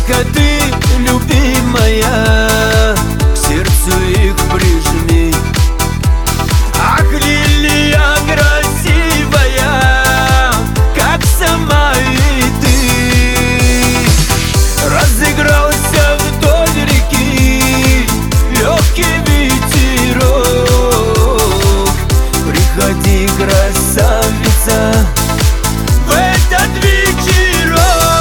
только ты, любимая, к сердцу их прижми. Ах, лилия красивая, как сама и ты. Разыгрался вдоль реки легкий ветерок. Приходи, красавица, в этот вечерок.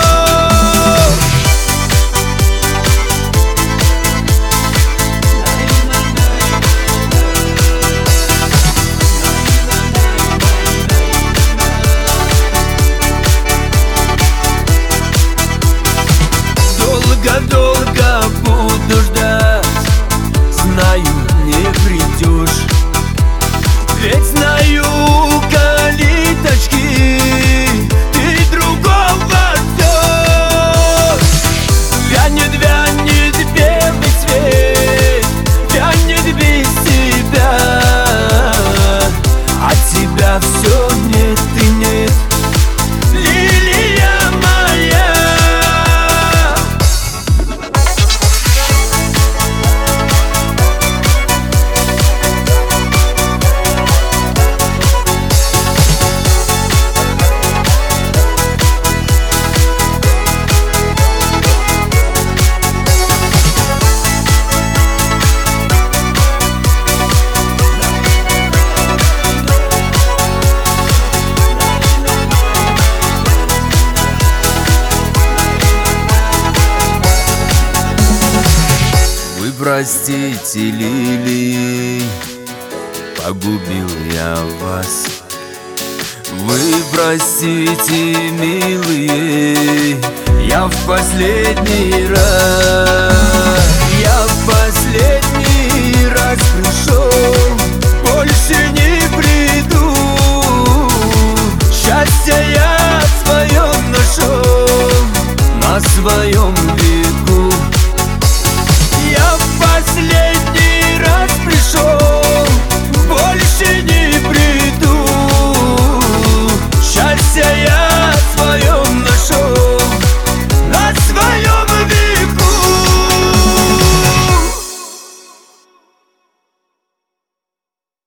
Долго-долго буду ждать, знаю, не придешь. Ведь знаю, калиточки, ты другого ждешь. Вянет, вянет белый цвет, вянет без тебя. От тебя все нет и нет, лилия моя. Простите, лилии, погубил я вас. Вы простите, милые, я в последний раз.